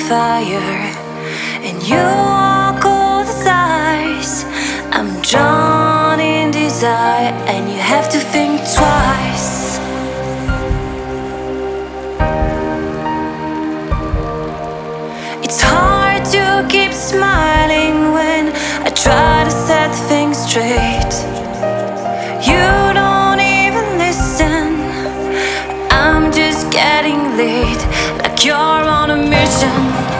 fire, and you walk all the sides. I'm drawn in desire, and you have to think twice. It's hard to keep smiling when I try to set things straight. You don't even listen. I'm just getting late, like you're on a mission.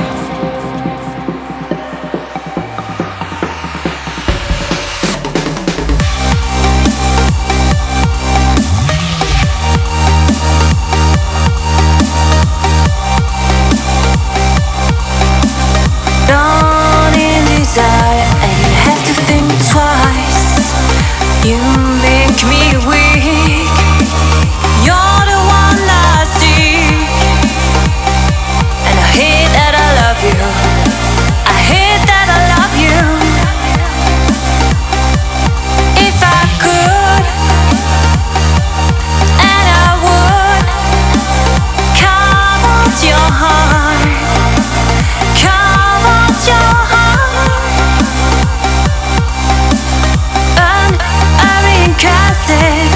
Drawn in desire, and you have to think twice. You make me weak. You're the one I seek, and I hate that I love you. I hate that I love you. If I could, and I would, carve out your heart, carve out your heart, and I reincarnate it.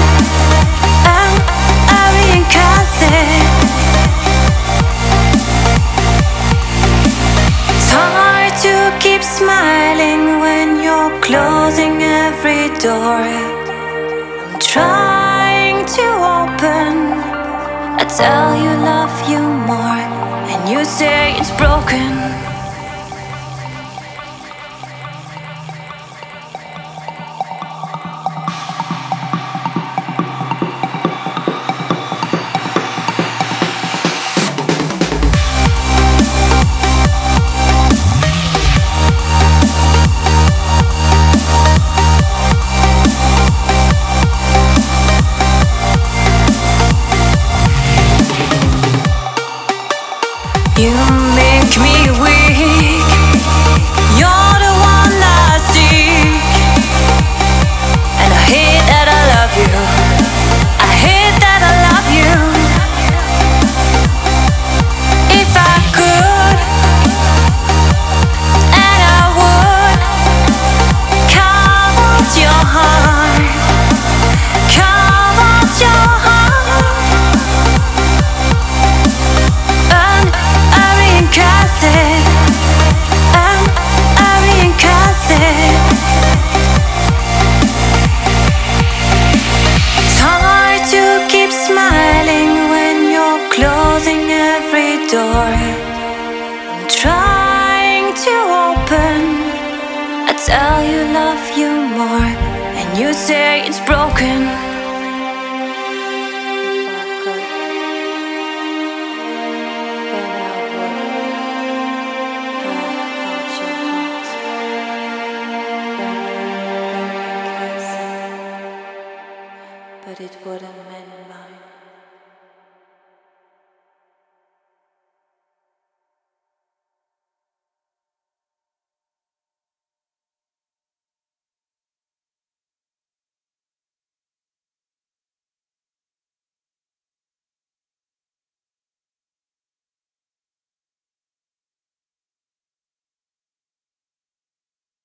It's hard to keep smiling when you're closing every door. I'm trying to open. I tell you love you more, and you say it's broken. You make me weak. You're the one I seek, and I hate that I love you. I hate that I love you. If I could, and I would, carve out your heart, carve out your heart, and I reincarnate it, and I reincarnate it. It's hard to keep smiling when you're closing every door. I'm trying to open. I tell you love you more, and you say it's broken.